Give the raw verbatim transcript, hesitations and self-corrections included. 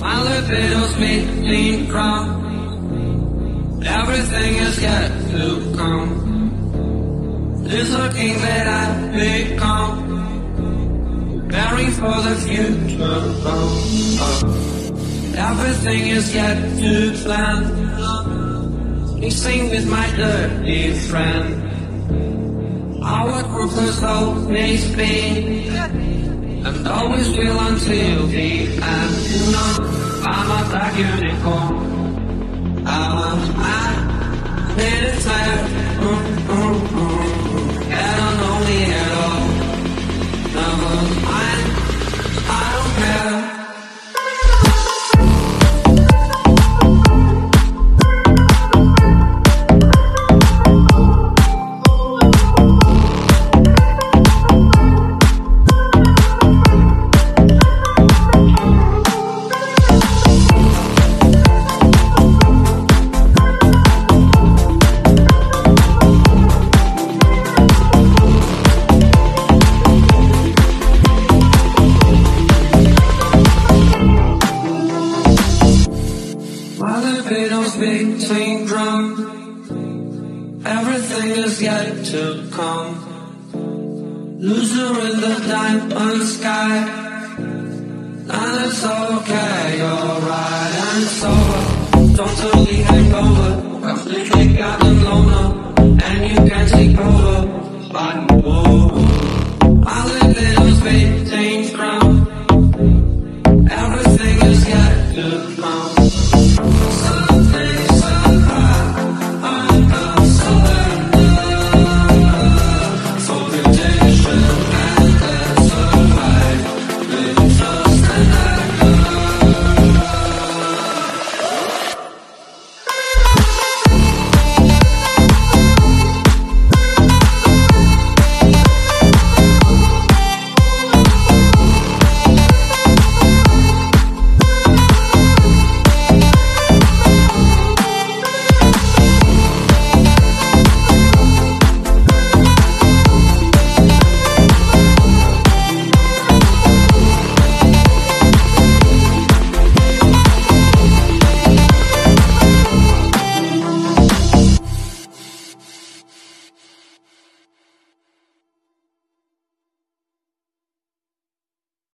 My libido's beating drum. Everything is yet to come. This a king that I've become, preparing for the future. Oh. Everything is yet to plan. Mixing with my dirty friend. Our group has always been, and always will until the end. You know, I'm a black unicorn. I'm a man, made it clear. Mm, mm, mm. I don't know me at all. Never mind, I don't care. Beating drum. Everything is yet to come. Loser in the diamond sky. And it's okay, you're right, and it's over. Don't totally hang over. Completely gotten loner, and you can't take over. But whoa, my libido's beating drum. Everything is yet to come.